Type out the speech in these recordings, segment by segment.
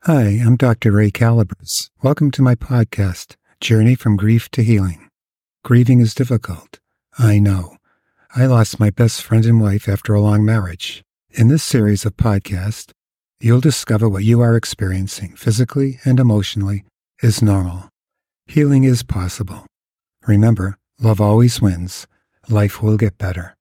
Hi, I'm Dr. Ray Calabres. Welcome to my podcast, Journey from Grief to Healing. Grieving is difficult. I know. I lost my best friend and wife after a long marriage. In this series of podcasts, you'll discover what you are experiencing physically and emotionally is normal. Healing is possible. Remember, love always wins. Life will get better.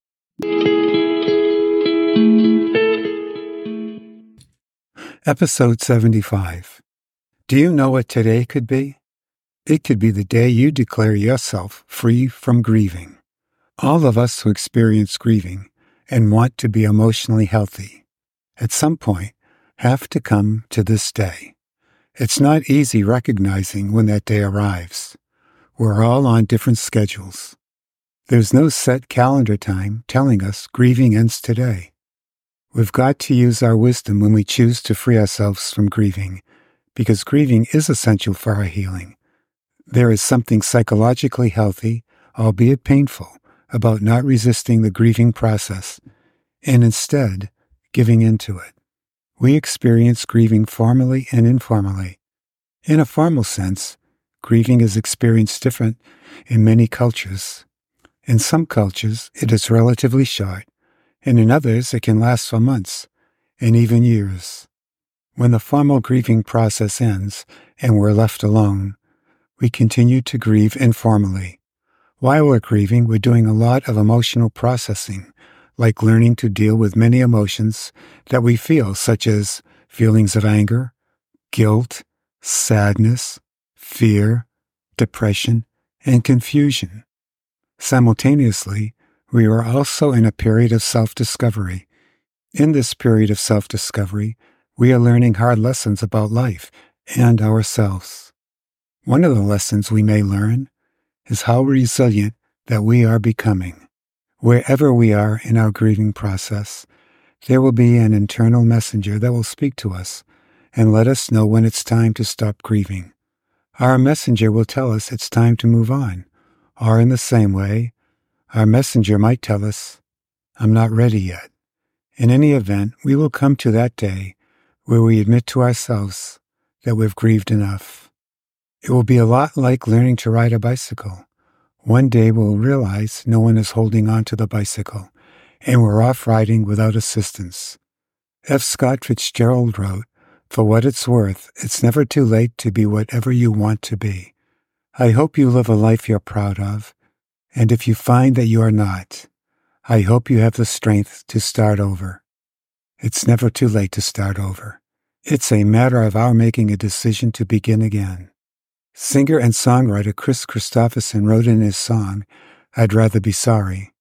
Episode 75. Do you know what today could be? It could be the day you declare yourself free from grieving. All of us who experience grieving and want to be emotionally healthy, at some point, have to come to this day. It's not easy recognizing when that day arrives. We're all on different schedules. There's no set calendar time telling us grieving ends today. We've got to use our wisdom when we choose to free ourselves from grieving, because grieving is essential for our healing. There is something psychologically healthy, albeit painful, about not resisting the grieving process, and instead giving into it. We experience grieving formally and informally. In a formal sense, grieving is experienced different in many cultures. In some cultures, it is relatively short, and in others it can last for months, and even years. When the formal grieving process ends and we're left alone, we continue to grieve informally. While we're grieving, we're doing a lot of emotional processing, like learning to deal with many emotions that we feel, such as feelings of anger, guilt, sadness, fear, depression, and confusion. Simultaneously, we are also in a period of self-discovery. In this period of self-discovery, we are learning hard lessons about life and ourselves. One of the lessons we may learn is how resilient that we are becoming. Wherever we are in our grieving process, there will be an internal messenger that will speak to us and let us know when it's time to stop grieving. Our messenger will tell us it's time to move on, or in the same way, our messenger might tell us, I'm not ready yet. In any event, we will come to that day where we admit to ourselves that we've grieved enough. It will be a lot like learning to ride a bicycle. One day we'll realize no one is holding on to the bicycle, and we're off riding without assistance. F. Scott Fitzgerald wrote, "For what it's worth, it's never too late to be whatever you want to be." I hope you live a life you're proud of, and if you find that you are not, I hope you have the strength to start over. It's never too late to start over. It's a matter of our making a decision to begin again. Singer and songwriter Kris Kristofferson wrote in his song, I'd Rather Be Sorry.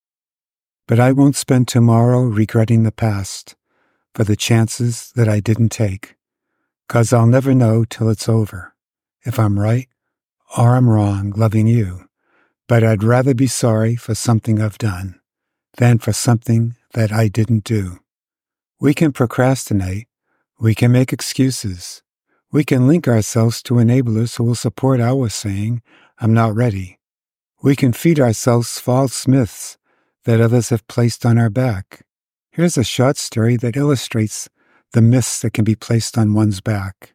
But I won't spend tomorrow regretting the past for the chances that I didn't take, 'cause I'll never know till it's over, if I'm right or I'm wrong loving you. But I'd rather be sorry for something I've done than for something that I didn't do. We can procrastinate. We can make excuses. We can link ourselves to enablers who will support our saying, I'm not ready. We can feed ourselves false myths that others have placed on our back. Here's a short story that illustrates the myths that can be placed on one's back.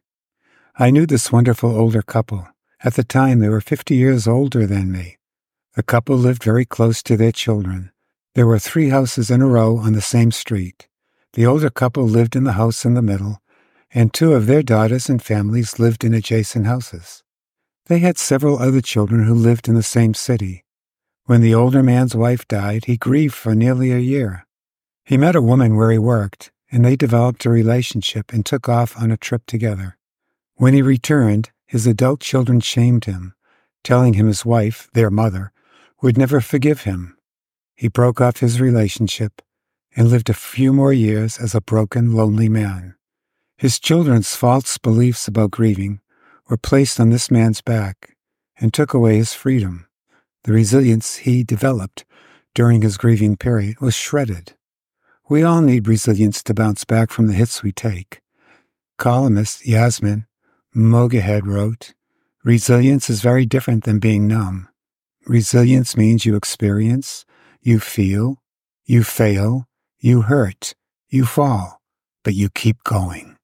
I knew this wonderful older couple. At the time, they were 50 years older than me. The couple lived very close to their children. There were 3 houses in a row on the same street. The older couple lived in the house in the middle, and 2 of their daughters and families lived in adjacent houses. They had several other children who lived in the same city. When the older man's wife died, he grieved for nearly a year. He met a woman where he worked, and they developed a relationship and took off on a trip together. When he returned, his adult children shamed him, telling him his wife, their mother, would never forgive him. He broke off his relationship and lived a few more years as a broken, lonely man. His children's false beliefs about grieving were placed on this man's back and took away his freedom. The resilience he developed during his grieving period was shredded. We all need resilience to bounce back from the hits we take. Columnist Yasmin Mogahed wrote, resilience is very different than being numb. Resilience means you experience, you feel, you fail, you hurt, you fall, but you keep going.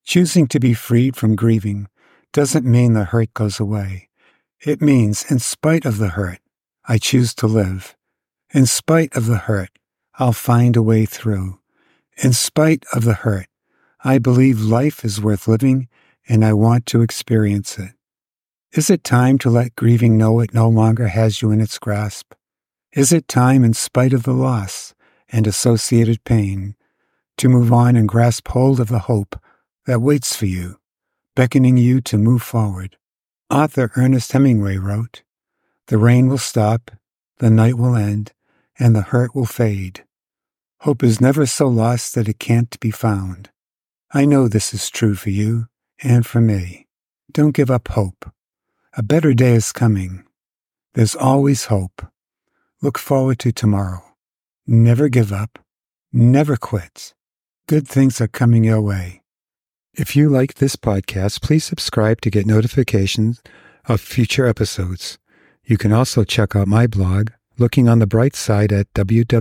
Choosing to be freed from grieving doesn't mean the hurt goes away. It means, in spite of the hurt, I choose to live. In spite of the hurt, I'll find a way through. In spite of the hurt, I believe life is worth living and I want to experience it. Is it time to let grieving know it no longer has you in its grasp? Is it time, in spite of the loss and associated pain, to move on and grasp hold of the hope that waits for you, beckoning you to move forward? Author Ernest Hemingway wrote, "The rain will stop, the night will end, and the hurt will fade. Hope is never so lost that it can't be found." I know this is true for you and for me. Don't give up hope. A better day is coming. There's always hope. Look forward to tomorrow. Never give up. Never quit. Good things are coming your way. If you like this podcast, please subscribe to get notifications of future episodes. You can also check out my blog, Looking on the Bright Side, at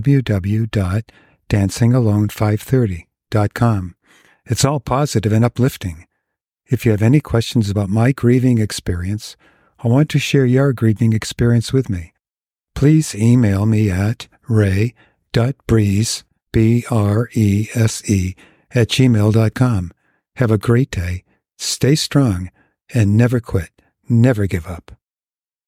www.dancingalone530.com. It's all positive and uplifting. If you have any questions about my grieving experience or want to share your grieving experience with me, please email me at ray.breeze, BRESE, @gmail.com. Have a great day, stay strong, and never quit, never give up.